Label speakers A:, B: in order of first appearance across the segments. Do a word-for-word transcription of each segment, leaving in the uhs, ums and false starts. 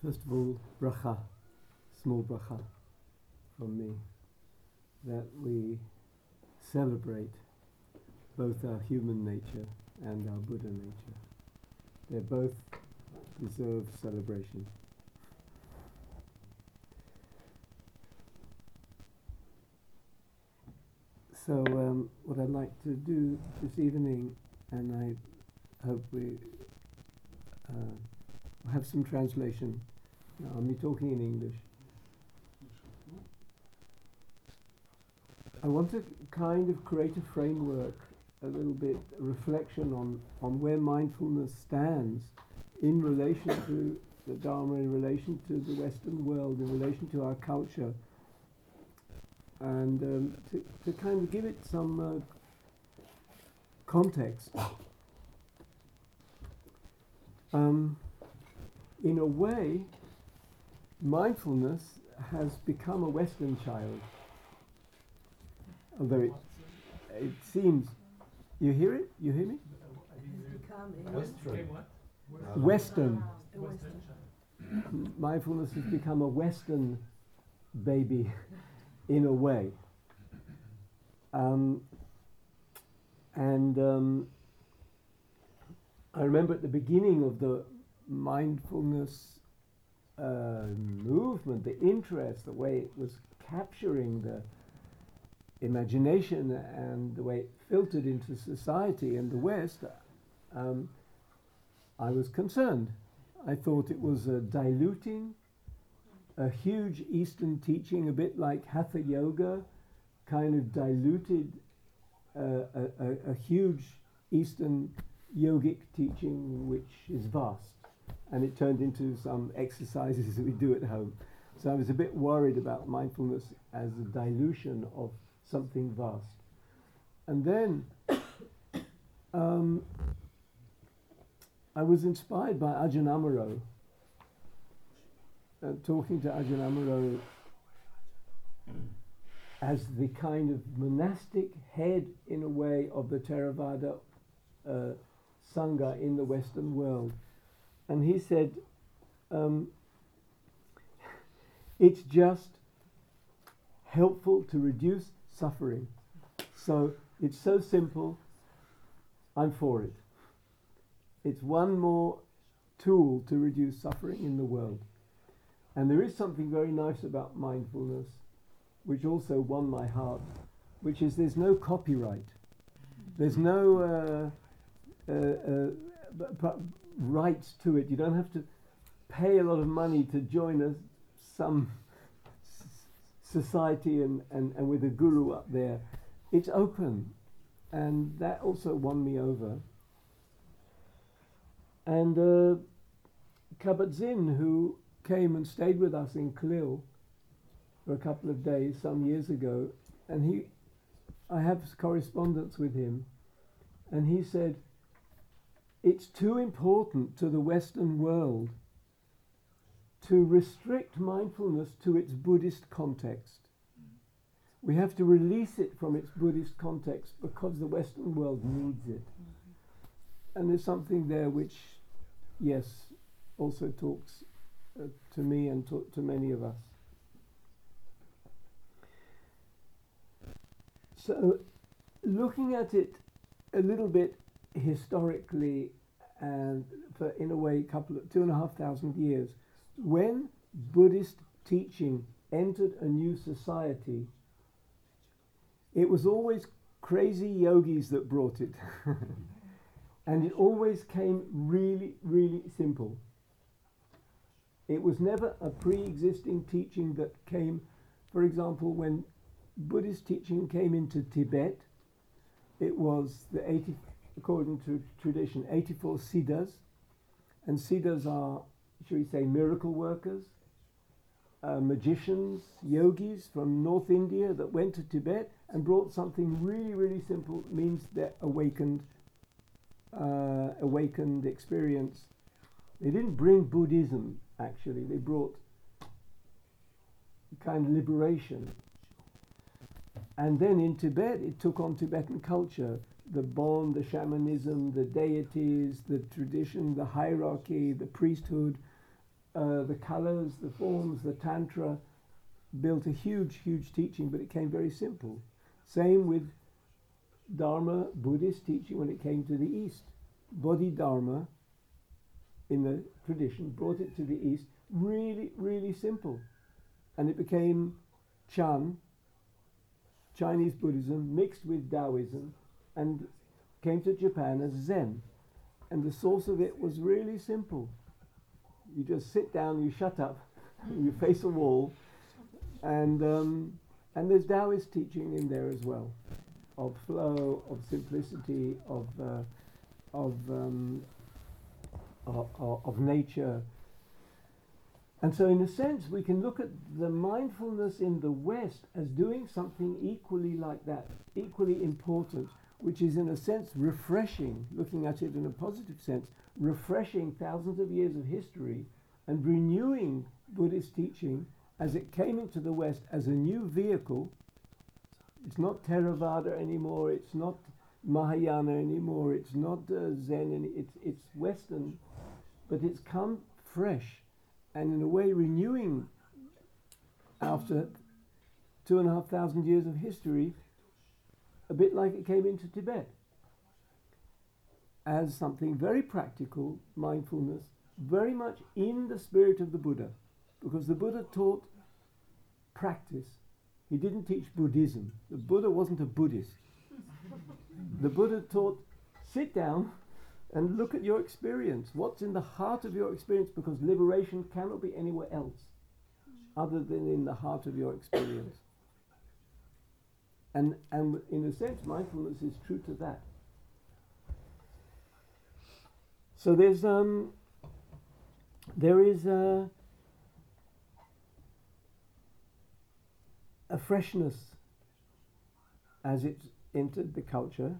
A: First of all, bracha, small bracha from me, that we celebrate both our human nature and our Buddha nature. They both deserve celebration. So um, what I'd like to do this evening, and I hope we uh, have some translation. Now, I'll be talking in English. I want to kind of create a framework, a little bit reflection on, on where mindfulness stands in relation to the Dharma, in relation to the Western world, in relation to our culture, and um, to, to kind of give it some uh, context. Um, in a way, mindfulness has become a Western child. Although it, it seems, you hear it? You hear me?
B: Western.
A: Western. Western. Mindfulness has become a Western baby in a way. Um, and um, I remember at the beginning of the mindfulness uh, movement, the interest, the way it was capturing the imagination and the way it filtered into society and the West, um, I was concerned. I thought it was uh, diluting a huge Eastern teaching, a bit like Hatha Yoga, kind of diluted uh, a, a, a huge Eastern yogic teaching which is vast, and it turned into some exercises that we do at home. So I was a bit worried about mindfulness as a dilution of something vast. And then um, I was inspired by Ajahn Amaro, uh, talking to Ajahn Amaro as the kind of monastic head, in a way, of the Theravada uh, Sangha in the Western world. And he said, um, it's just helpful to reduce suffering. So it's so simple, I'm for it. It's one more tool to reduce suffering in the world. And there is something very nice about mindfulness, which also won my heart, which is there's no copyright. There's no uh, uh, uh, b- b- rights to it. You don't have to pay a lot of money to join a, some s- society and, and, and with a guru up there. It's open. And that also won me over. And uh, Kabat-Zinn, who came and stayed with us in Khalil for a couple of days some years ago, and he, I have correspondence with him, and he said, it's too important to the Western world to restrict mindfulness to its Buddhist context. We have to release it from its Buddhist context because the Western world needs it. And there's something there which, yes, also talks uh, to me and to, to many of us. So, looking at it a little bit historically, and for in a way, a couple of two and a half thousand years, when Buddhist teaching entered a new society, it was always crazy yogis that brought it. And it always came really, really simple. It was never a pre-existing teaching that came, for example, when Buddhist teaching came into Tibet, it was the eighty, according to tradition, eighty-four siddhas, and siddhas are, should we say, miracle workers, uh, magicians, yogis from North India that went to Tibet and brought something really, really simple, means they're awakened, uh, awakened experience. They didn't bring Buddhism, actually, they brought kind of liberation. And then in Tibet, it took on Tibetan culture, the Bon, the shamanism, the deities, the tradition, the hierarchy, the priesthood, uh, the colors, the forms, the Tantra, built a huge, huge teaching, but it came very simple. Same with Dharma, Buddhist teaching when it came to the East. Bodhidharma, in the tradition, brought it to the East, really, really simple. And it became Chan, Chinese Buddhism, mixed with Taoism, and came to Japan as Zen. And the source of it was really simple. You just sit down, you shut up, you face a wall, and um, and there's Taoist teaching in there as well, of flow, of simplicity, of uh, of, um, of of nature. And so, in a sense, we can look at the mindfulness in the West as doing something equally like that, equally important, which is, in a sense, refreshing, looking at it in a positive sense, refreshing thousands of years of history and renewing Buddhist teaching as it came into the West as a new vehicle. It's not Theravada anymore, it's not Mahayana anymore, it's not uh, Zen, any, it's, it's Western, but it's come fresh and in a way renewing after two and a half thousand years of history, a bit like it came into Tibet, as something very practical, mindfulness, very much in the spirit of the Buddha, because the Buddha taught practice. He didn't teach Buddhism. The Buddha wasn't a Buddhist. The Buddha taught, sit down and look at your experience. What's in the heart of your experience? Because liberation cannot be anywhere else other than in the heart of your experience. And, and in a sense, mindfulness is true to that. So there's um, there is a, a freshness as it's entered the culture,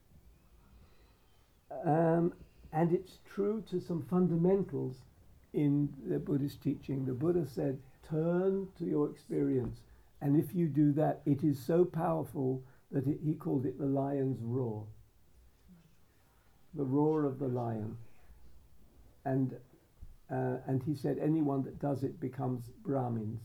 A: um, and it's true to some fundamentals in the Buddhist teaching. The Buddha said, turn to your experience. And if you do that, it is so powerful that it, he called it the lion's roar. The roar of the lion. And uh, and he said anyone that does it becomes Brahmins.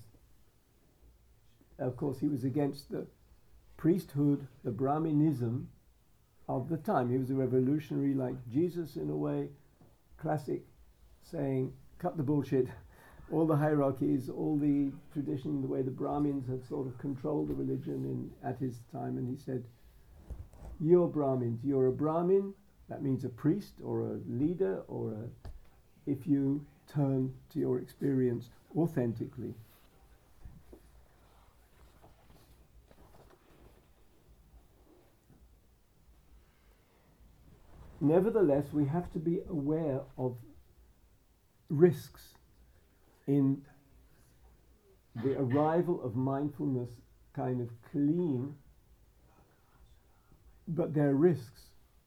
A: Of course, he was against the priesthood, the Brahminism of the time. He was a revolutionary like Jesus in a way, classic, saying, cut the bullshit. All the hierarchies, all the tradition, the way the Brahmins had sort of controlled the religion in at his time, and he said, you're Brahmins, you're a Brahmin, that means a priest or a leader, or a, if you turn to your experience authentically. Nevertheless, we have to be aware of risks in the arrival of mindfulness kind of clean, but there are risks.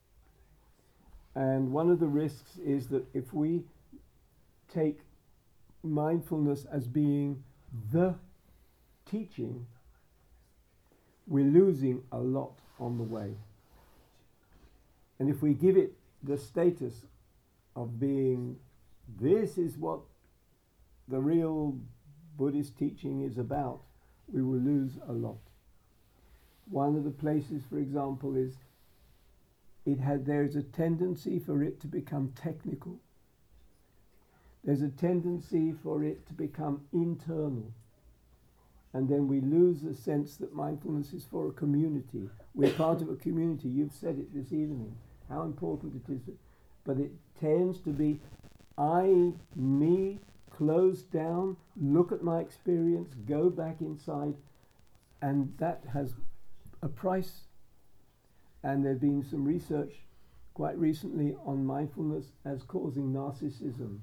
A: And one of the risks is that if we take mindfulness as being the teaching, we're losing a lot on the way. And if we give it the status of being, this is what the real Buddhist teaching is about, we will lose a lot. One of the places, for example, is it had there's a tendency for it to become technical. There's a tendency for it to become internal. And then we lose the sense that mindfulness is for a community. We're part of a community. You've said it this evening, how important it is. But it tends to be I, me, close down, look at my experience, go back inside, and that has a price. And there's been some research quite recently on mindfulness as causing narcissism,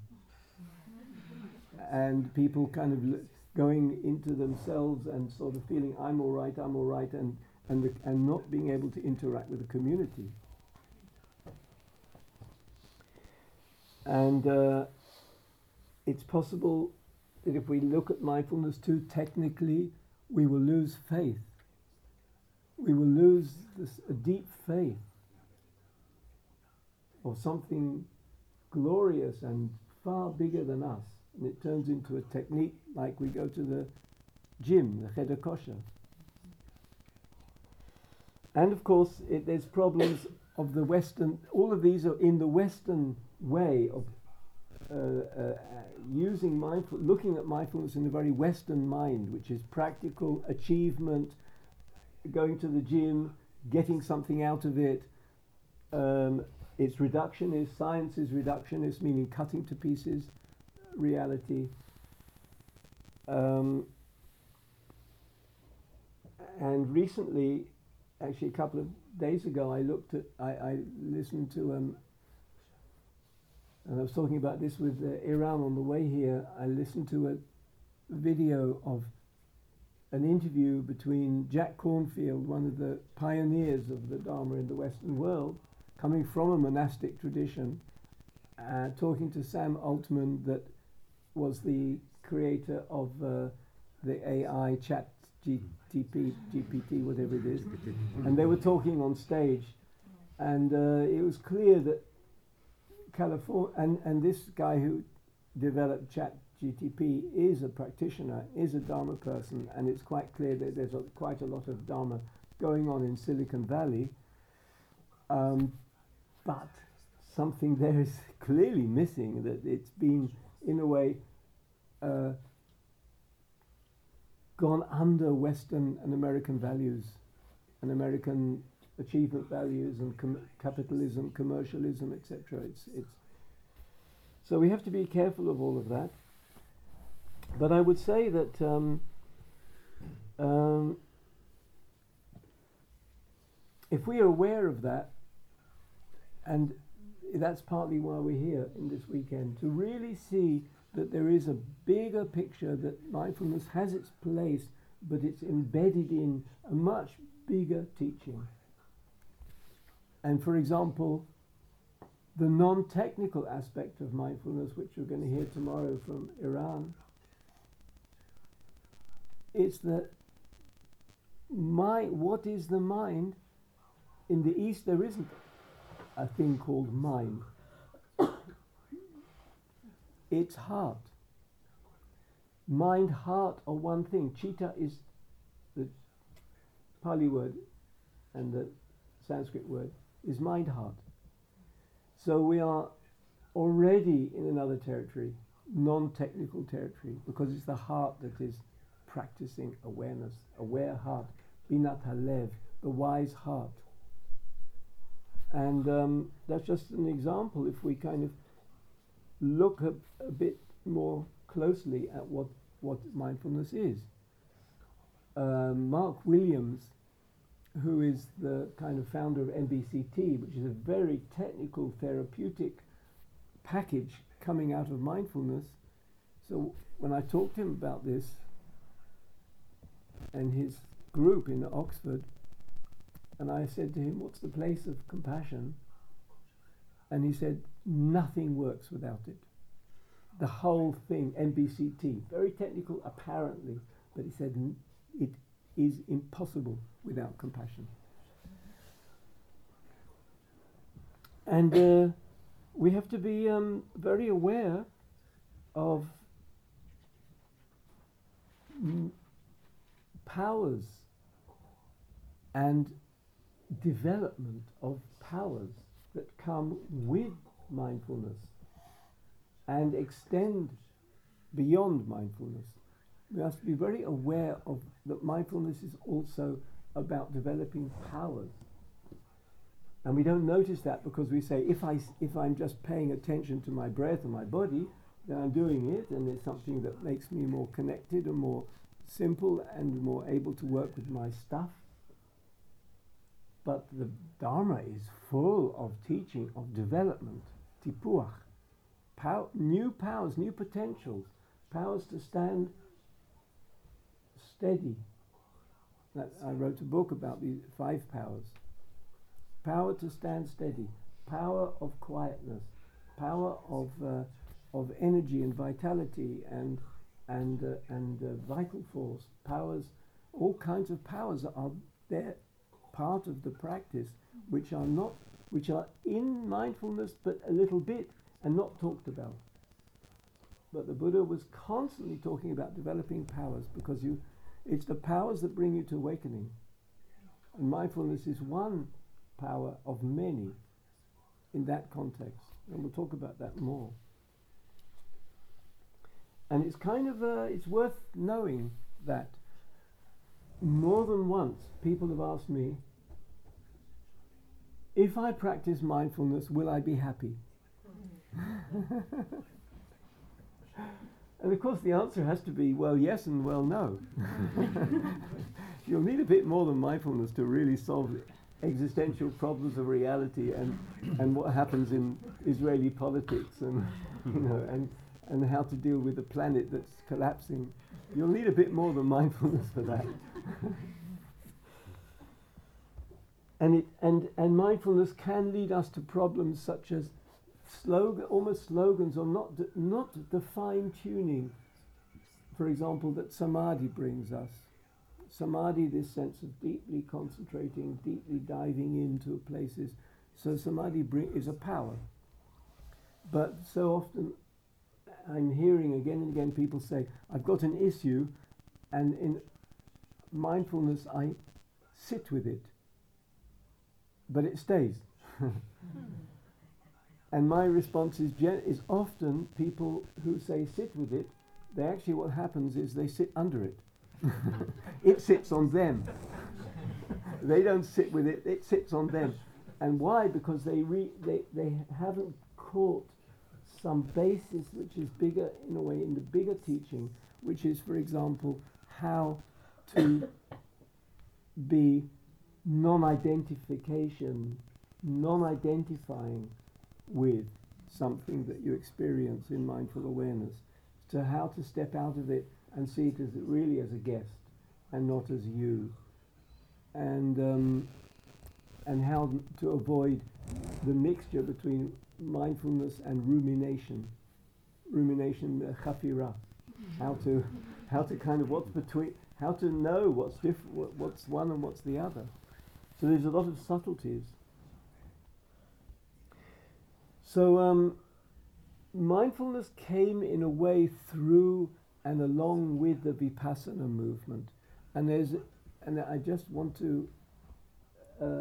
A: and people kind of l- going into themselves and sort of feeling I'm all right, I'm all right, and and the, and not being able to interact with the community. And uh, it's possible that if we look at mindfulness too technically, we will lose faith. We will lose this, a deep faith of something glorious and far bigger than us, and it turns into a technique like we go to the gym, the cheder kosher. And of course, it, there's problems of the Western, all of these are in the Western way of uh, uh, using mindful, looking at mindfulness in a very Western mind, which is practical achievement, going to the gym, getting something out of it. Um, it's reductionist, science is reductionist, meaning cutting to pieces reality. Um, and recently, actually a couple of days ago, I looked at, I, I listened to, um, and I was talking about this with uh, Iran on the way here. I listened to a video of an interview between Jack Cornfield, one of the pioneers of the Dharma in the Western world, coming from a monastic tradition, uh, talking to Sam Altman, that was the creator of uh, the A I chat G P T, whatever it is. And they were talking on stage, and uh, it was clear that California, and, and this guy who developed chat G T P is a practitioner, is a Dharma person, and it's quite clear that there's a, quite a lot of Dharma going on in Silicon Valley. Um, but something there is clearly missing, that it's been, in a way, uh, gone under Western and American values, and American achievement values, and com capitalism, commercialism, et cetera. It's it's so we have to be careful of all of that. But I would say that um, um, if we are aware of that, and that's partly why we're here in this weekend, to really see that there is a bigger picture, that mindfulness has its place, but it's embedded in a much bigger teaching. And for example, the non-technical aspect of mindfulness, which we're going to hear tomorrow from Iran, it's that mind, what is the mind? In the East there isn't a thing called mind. It's heart. Mind, heart are one thing. Chitta is the Pali word, and the Sanskrit word is mind, heart. So we are already in another territory, non-technical territory, because it's the heart that is practicing awareness, aware heart, binat halev, the wise heart. And um, that's just an example. If we kind of look a, a bit more closely at what, what mindfulness is. Um, Mark Williams, who is the kind of founder of M B C T, which is a very technical therapeutic package coming out of mindfulness. So when I talked to him about this and his group in Oxford, and I said to him, what's the place of compassion? And he said, nothing works without it. The whole thing, M B C T, very technical apparently, but he said n it is impossible without compassion. And uh, we have to be um, very aware of mm, powers and development of powers that come with mindfulness and extend beyond mindfulness. We have to be very aware of that mindfulness is also about developing powers. And we don't notice that because we say, if, I, if I'm just paying attention to my breath and my body, then I'm doing it, and it's something that makes me more connected and more simple and more able to work with my stuff. But the Dharma is full of teaching, of development, tipuach, pow new powers, new potentials, powers to stand steady. That, I wrote a book about the five powers. Power to stand steady, power of quietness, power of uh, of energy and vitality and and uh, and uh, vital force, powers, all kinds of powers are there, part of the practice, which are not, which are in mindfulness, but a little bit and not talked about. but the Buddha was constantly talking about developing powers, because you, it's the powers that bring you to awakening. And mindfulness is one power of many in that context. And we'll talk about that more. And it's kind of, uh, it's worth knowing that more than once people have asked me, if I practice mindfulness, will I be happy? And of course the answer has to be, well, yes and well, no. You'll need a bit more than mindfulness to really solve existential problems of reality and, and what happens in Israeli politics and, you know, and, and how to deal with a planet that's collapsing. You'll need a bit more than mindfulness for that. And, it, and, and mindfulness can lead us to problems such as slogan, almost slogans, or not, de- not the fine-tuning, for example, that samadhi brings us. Samadhi, this sense of deeply concentrating, deeply diving into places. So samadhi bring, is a power. But so often I'm hearing again and again people say, I've got an issue, and in mindfulness I sit with it. But it stays. And my response is, gen- is often people who say sit with it, they actually, what happens is they sit under it. It sits on them. They don't sit with it, it sits on them. And why? Because they, re- they, they haven't caught some basis which is bigger, in a way, in the bigger teaching, which is, for example, how to be non-identification, non-identifying with something that you experience in mindful awareness, to how to step out of it and see it as really as a guest and not as you, and um, and how to avoid the mixture between mindfulness and rumination, rumination, uh, chafira, how to how to kind of what's between, how to know what's different, what, what's one and what's the other. So there's a lot of subtleties. So um, mindfulness came in a way through and along with the Vipassana movement, and there's, and I just want to uh,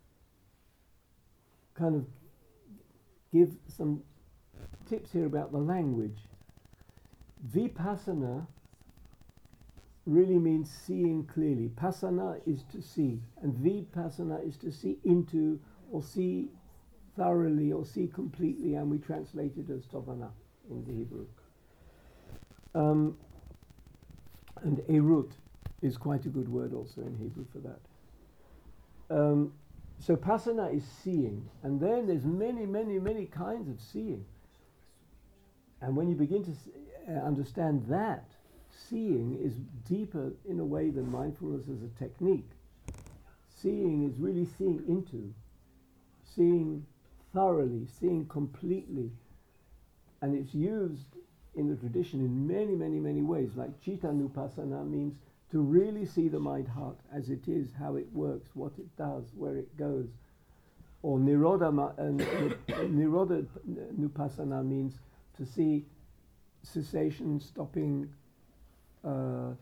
A: kind of give some tips here about the language. Vipassana really means seeing clearly. Passana is to see, and vipassana is to see into, or see thoroughly, or see completely, and we translate it as tovana in the Hebrew. Um, and erut is quite a good word also in Hebrew for that. Um, so passana is seeing, and then there's many, many, many kinds of seeing. And when you begin to s- uh, understand that, seeing is deeper in a way than mindfulness as a technique. Seeing is really seeing into, seeing thoroughly, seeing completely. And it's used in the tradition in many, many, many ways. Like Chittanupassana means to really see the mind-heart as it is, how it works, what it does, where it goes. Or Nirodha, ma- uh, Nirodha Nupassana means to see cessation, stopping, uh,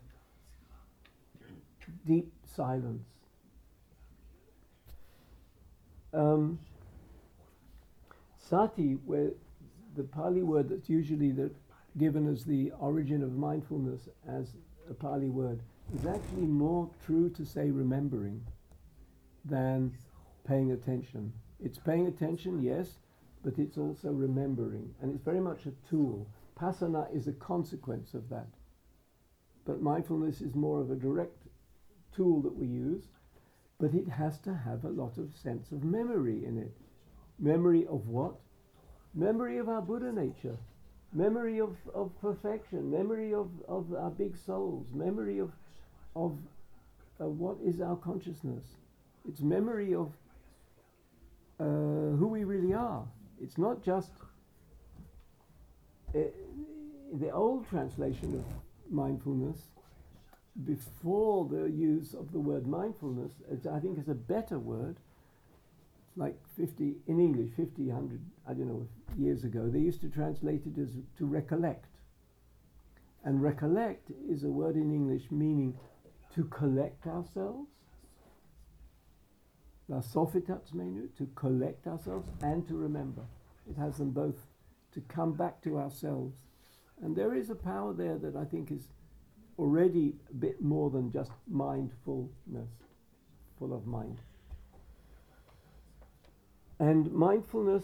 A: deep silence. Um, sati, where the Pali word that's usually the, given as the origin of mindfulness as a Pali word, is actually more true to say remembering than paying attention. It's paying attention, yes, but it's also remembering, and it's very much a tool. Pasana is a consequence of that. But mindfulness is more of a direct tool that we use, but it has to have a lot of sense of memory in it. Memory of what? Memory of our Buddha nature, memory of, of perfection, memory of, of our big souls, memory of, of uh, what is our consciousness. It's memory of uh, who we really are. It's not just uh, the old translation of mindfulness, before the use of the word mindfulness, it's, I think is a better word. It's like fifty, in English, fifty, one hundred, I don't know, years ago, they used to translate it as to recollect. And recollect is a word in English meaning to collect ourselves. La sofitats menu, to collect ourselves and to remember. It has them both, to come back to ourselves. And there is a power there that I think is already a bit more than just mindfulness, full of mind. And mindfulness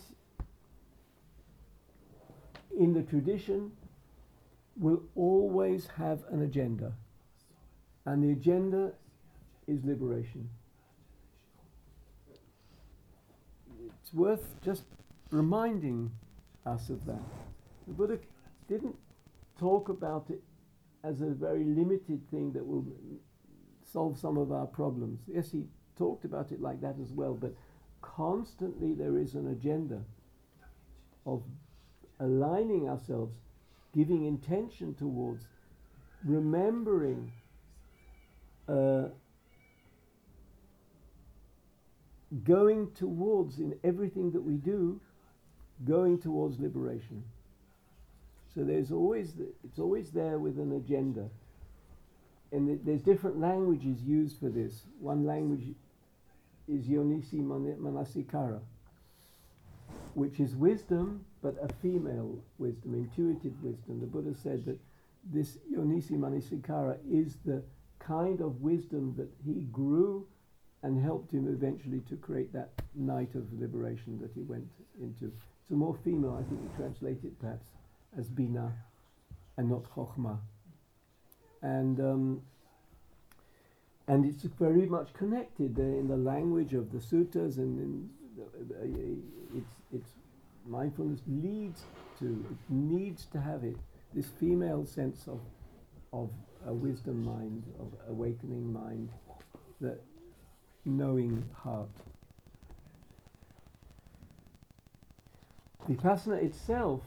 A: in the tradition will always have an agenda. And the agenda is liberation. It's worth just reminding us of that. The Buddha didn't talk about it as a very limited thing that will solve some of our problems. Yes, he talked about it like that as well, but constantly there is an agenda of aligning ourselves, giving intention towards, remembering uh, going towards, in everything that we do, going towards liberation. So there's always, the, it's always there with an agenda. And th- there's different languages used for this. One language is Yonisi man- Manasikara, which is wisdom, but a female wisdom, intuitive wisdom. The Buddha said that this Yonisi Manasikara is the kind of wisdom that he grew and helped him eventually to create that night of liberation that he went into. It's a more female, I think we translate it perhaps as Bina and not Chokhmah. And um, and it's very much connected uh, in the language of the suttas, and in the, uh, it's, it's mindfulness leads to, it needs to have it, this female sense of, of a wisdom mind, of awakening mind, that knowing heart. Vipassana itself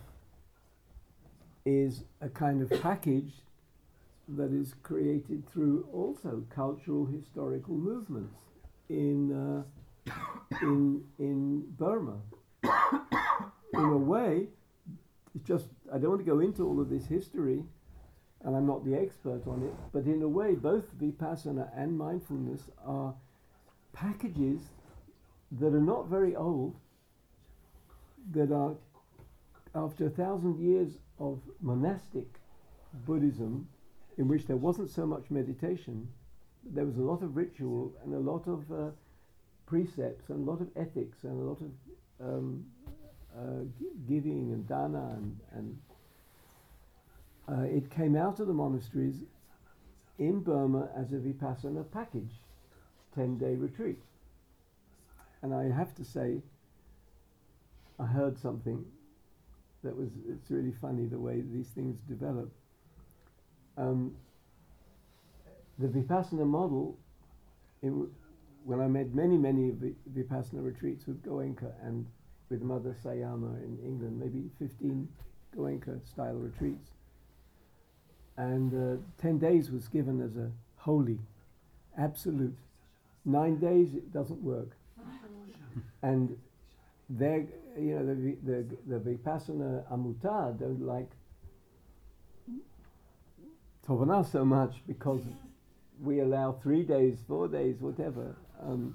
A: is a kind of package that is created through also cultural historical movements in uh, in in Burma. In a way, it's just, I don't want to go into all of this history, and I'm not the expert on it, but in a way both Vipassana and mindfulness are packages that are not very old, that are after a thousand years of monastic Buddhism, in which there wasn't so much meditation, there was a lot of ritual and a lot of uh, precepts and a lot of ethics and a lot of um, uh, g- giving and dana, and, and uh, it came out of the monasteries in Burma as a Vipassana package, ten-day retreat. And I have to say, I heard something that was, it's really funny the way these things develop. Um, the Vipassana model, it w- when I made many, many vi- Vipassana retreats with Goenka and with Mother Sayama in England, maybe fifteen Goenka style retreats. And uh, ten days was given as a holy, absolute. Nine days it doesn't work. And they, you know, the, the, the Vipassana Amutta don't like Tovana so much because we allow three days, four days, whatever. Um,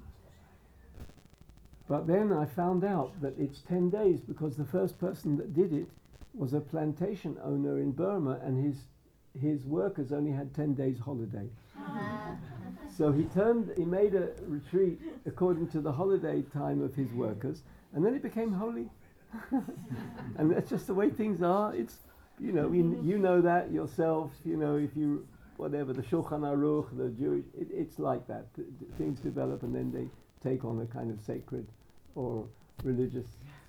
A: but then I found out that it's ten days because the first person that did it was a plantation owner in Burma, and his his workers only had ten days holiday. So he turned, he made a retreat according to the holiday time of his workers, and then it became holy. And that's just the way things are. It's, you know, you, you know that yourself, you know, if you, whatever, the Shulchan Aruch, the Jewish, it, it's like that. Th- th- things develop and then they take on a kind of sacred or religious.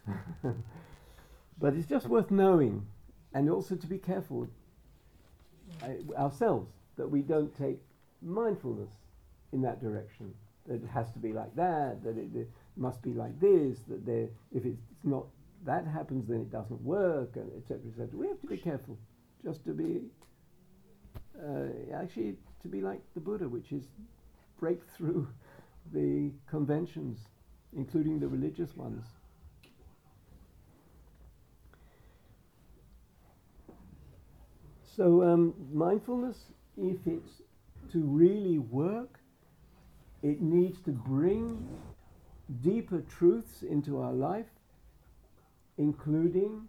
A: But it's just worth knowing, and also to be careful I, ourselves that we don't take mindfulness in that direction. That it has to be like that, that it, it must be like this, that there, if it's not, that happens, then it doesn't work, and et cetera, et cetera. We have to be careful, just to be, uh, actually, to be like the Buddha, which is break through the conventions, including the religious ones. So um, mindfulness, if it's to really work, it needs to bring deeper truths into our life, including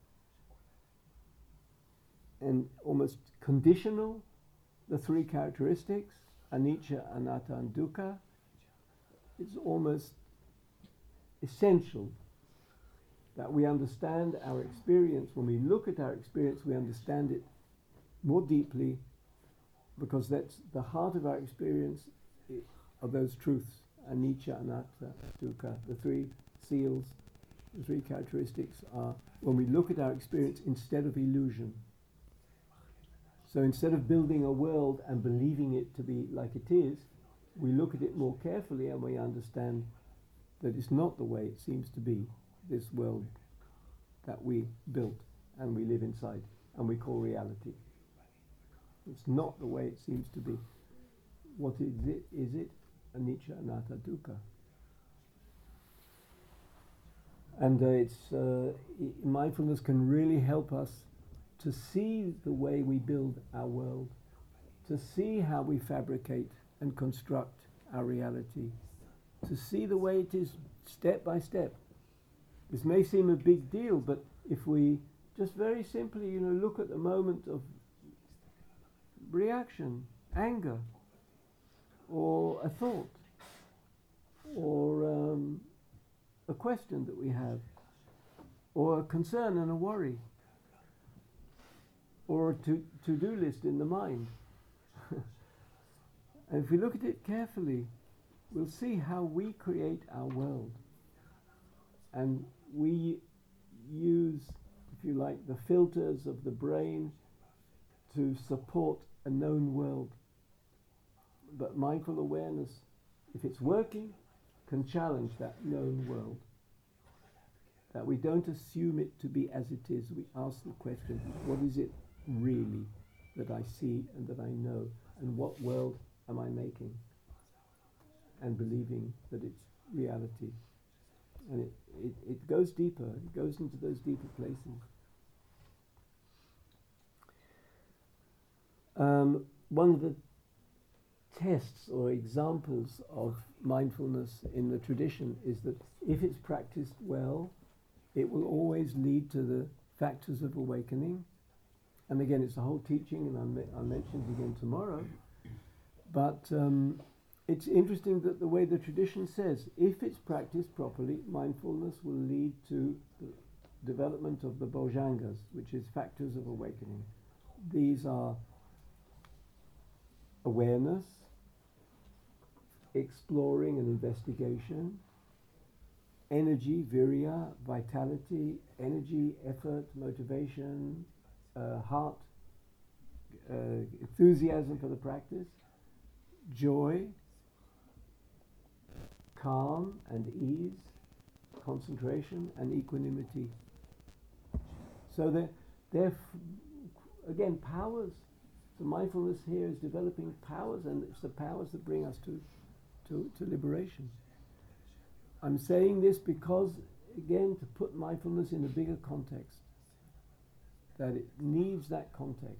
A: and almost conditional the three characteristics, anicca, anatta, and dukkha. It's almost essential that we understand our experience. When we look at our experience, we understand it more deeply, because that's the heart of our experience i- of those truths, anicca, anatta, dukkha. The three seals, the three characteristics are when we look at our experience instead of illusion. So instead of building a world and believing it to be like it is, we look at it more carefully and we understand that it's not the way it seems to be, this world that we built and we live inside and we call reality. It's not the way it seems to be. What is it? Is it anicca, anatta, dukkha? And uh, it's uh, I- mindfulness can really help us to see the way we build our world, to see how we fabricate and construct our reality, to see the way it is step by step. This may seem a big deal, but if we just very simply, you know, look at the moment of reaction, anger, or a thought, or um, a question that we have, or a concern and a worry, or a to, to-do list in the mind. And if we look at it carefully, we'll see how we create our world. And we use, if you like, the filters of the brain to support a known world. But mindful awareness, if it's working, can challenge that known world. That we don't assume it to be as it is. We ask the question, what is it really that I see and that I know? And what world am I making? And believing that it's reality. And it, it, it goes deeper. It goes into those deeper places. Um, one of the tests or examples of mindfulness in the tradition is that if it's practiced well, it will always lead to the factors of awakening. And again, it's a whole teaching, and I'll, me- I'll mention it again tomorrow. But um, it's interesting that the way the tradition says, if it's practiced properly, mindfulness will lead to the development of the bojjhangas, which is factors of awakening. These are awareness, exploring and investigation, energy, virya, vitality, energy, effort, motivation, uh, heart, uh, enthusiasm for the practice, joy, calm and ease, concentration and equanimity. So they're, they're f- again, powers. So mindfulness here is developing powers, and it's the powers that bring us to, to, to liberation. I'm saying this because, again, to put mindfulness in a bigger context, that it needs that context.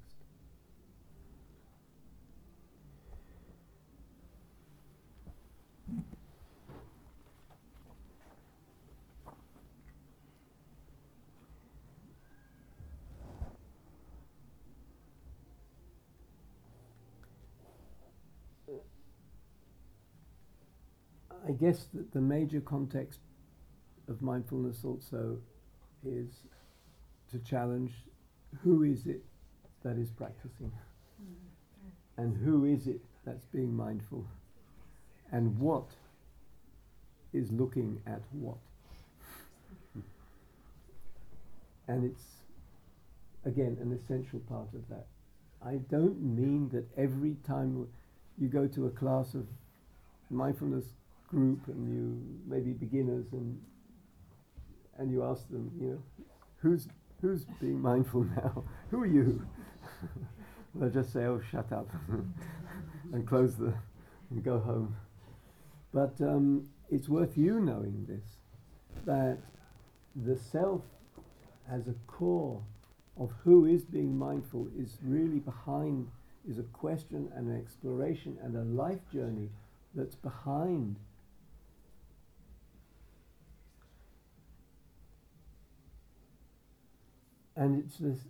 A: I guess that the major context of mindfulness also is to challenge who is it that is practicing, and who is it that's being mindful, and what is looking at what. And it's, again, an essential part of that. I don't mean that every time you go to a class of mindfulness group and you maybe beginners and and you ask them, you know, who's who's being mindful now? Who are you? They'll just say, oh, shut up, and close the and go home. But um, it's worth you knowing this, that the self has a core of who is being mindful is really behind, is a question and an exploration and a life journey that's behind. And it's this,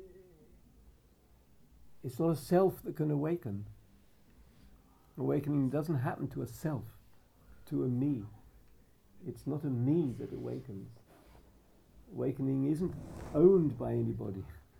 A: it's not a self that can awaken. Awakening doesn't happen to a self, to a me. It's not a me that awakens. Awakening isn't owned by anybody.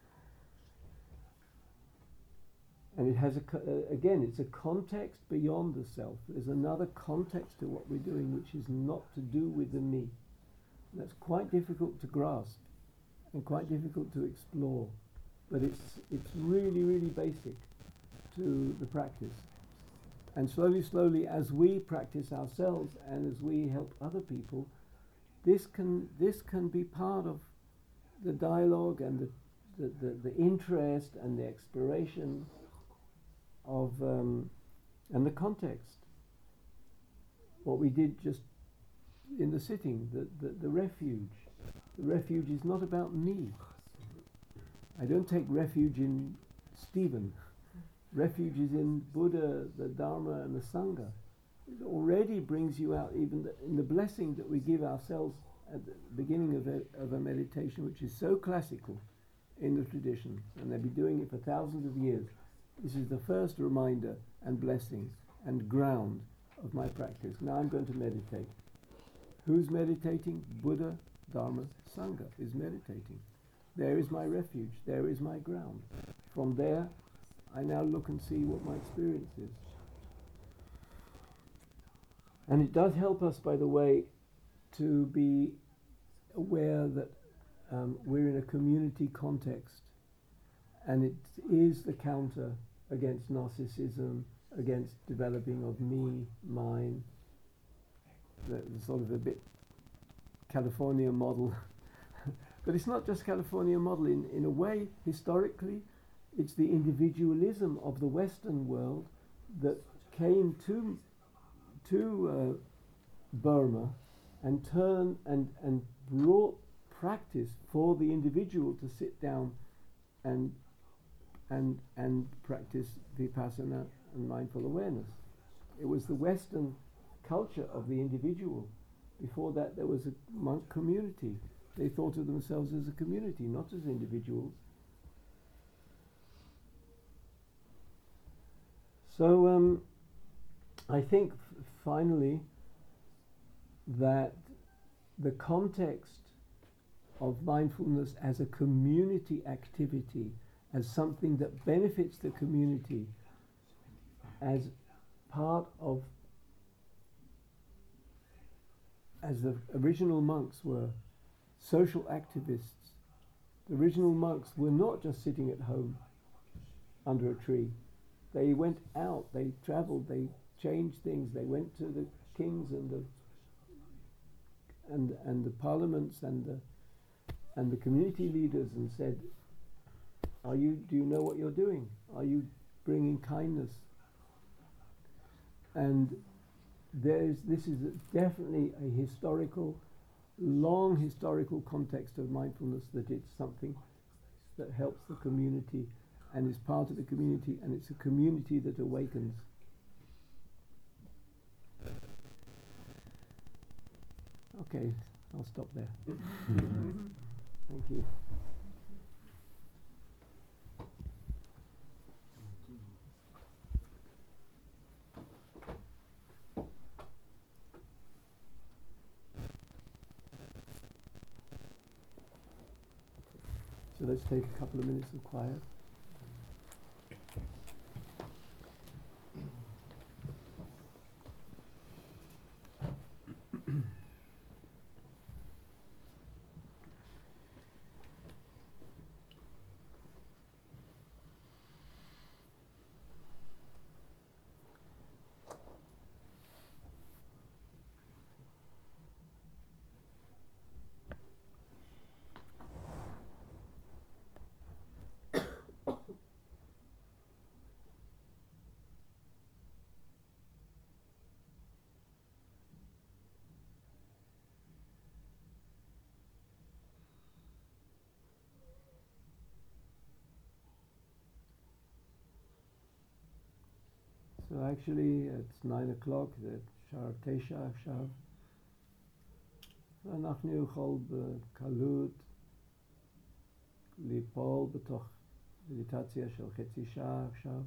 A: And it has a, co- uh, again, it's a context beyond the self. There's another context to what we're doing which is not to do with the me. And that's quite difficult to grasp and quite difficult to explore. But it's, it's really, really basic to the practice. And slowly, slowly, as we practice ourselves and as we help other people, this can this can be part of the dialogue and the the, the, the interest and the exploration of um, and the context. What we did just in the sitting, the, the, the refuge. The refuge is not about me. I don't take refuge in Stephen. Refuge is in Buddha, the Dharma, and the Sangha. It already brings you out, even the, in the blessing that we give ourselves at the beginning of a, of a meditation, which is so classical in the tradition, and they've been doing it for thousands of years. This is the first reminder and blessing and ground of my practice. Now I'm going to meditate. Who's meditating? Buddha, Dharma, Sangha is meditating. There is my refuge. There is my ground. From there, I now look and see what my experience is. And it does help us, by the way, to be aware that um, we're in a community context, and it is the counter against narcissism, against developing of me, mine, the, the sort of a bit California model. But it's not just California model. In, in a way, historically, it's the individualism of the Western world that came to to uh, Burma and turned and, and brought practice for the individual to sit down and and and practice vipassana and mindful awareness. It was the Western culture of the individual. Before that, there was a monk community. They thought of themselves as a community, not as individuals. So um, I think f- finally that the context of mindfulness as a community activity, as something that benefits the community, as part of, as the original monks were social activists. The original monks were not just sitting at home under a tree. They went out, they travelled, they changed things, they went to the kings and the and and the parliaments and the and the community leaders and said, Are you do you know what you're doing? Are you bringing kindness? And there's this is a, definitely a historical, long historical context of mindfulness, that it's something that helps the community and is part of the community, and it's a community that awakens. Okay, I'll stop there. Thank you. So let's take a couple of minutes of quiet. So actually it's nine o'clock, זה שעה תשע עכשיו. ואנחנו יכול בקלות ליפול בתוך מדיטציה של חצי שעה עכשיו.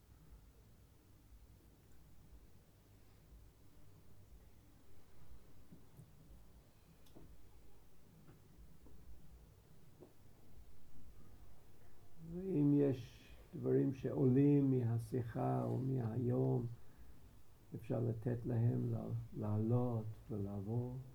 A: ואם יש דברים שעולים מהשיחה או מהיום, אפשר לתת להם לעלות ולעבור.